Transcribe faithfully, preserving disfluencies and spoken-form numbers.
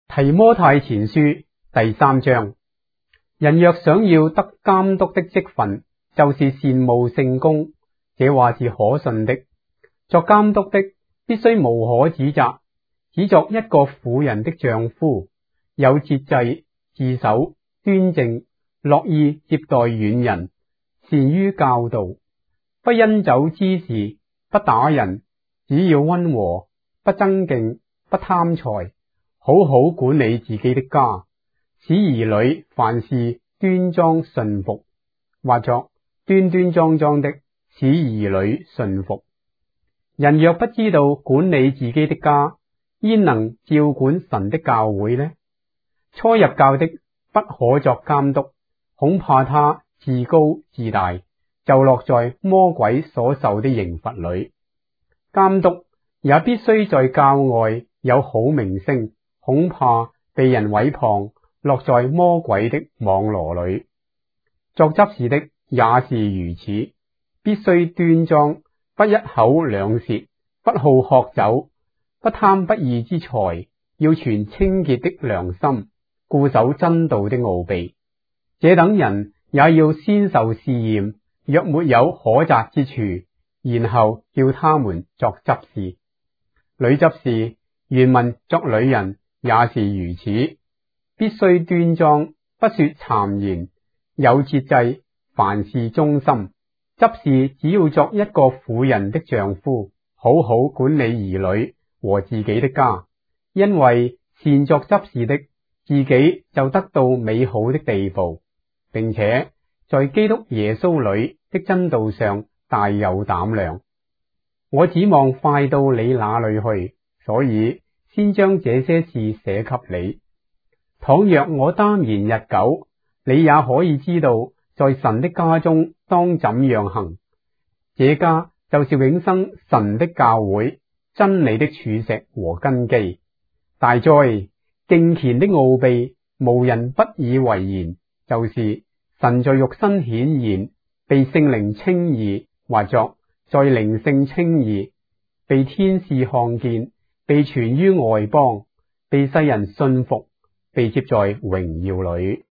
提摩太前書第三章，人若想要得監督的職分，就是羨慕聖工，這話是可信的。作監督的必須無可指責，只作一個婦人的丈夫，有節制、自守、端正，樂意接待遠人，善於教導，不因酒滋事，不打人，只要溫和，不爭競，不貪財，好好管理自己的家，使兒女凡事端莊順服，或作端端莊莊的，使兒女順服。人若不知道管理自己的家，焉能照管神的教會呢？初入教的不可作監督，恐怕他自高自大，就落在魔鬼所受的刑罰裏。監督也必須在教外有好名聲，恐怕被人毀謗，落在魔鬼的網羅裏。作執事的也是如此，必須端莊，不一口兩舌，不好喝酒，不貪不義之財，要存清潔的良心，固守真道的奧秘。這等人也要先受試驗，若沒有可責之處，然後叫他們作執事。女執事原文作女人也是如此，必須端莊，不說讒言，有節制，凡事忠心。執事只要作一個婦人的丈夫，好好管理兒女和自己的家，因為善作執事的自己就得到美好的地步，並且在基督耶穌裏的真道上大有膽量。我指望快到你那裏去，所以先將這些事寫給你。倘若我耽延日久，你也可以知道在神的家中當怎樣行。這家就是永生神的教會，真理的柱石和根基。大哉，敬虔的奧秘，無人不以為然，就是神在肉身顯現，被聖靈稱義，或作在靈性稱義，被天使看見，被傳於外邦，被世人信服，被接在榮耀裏。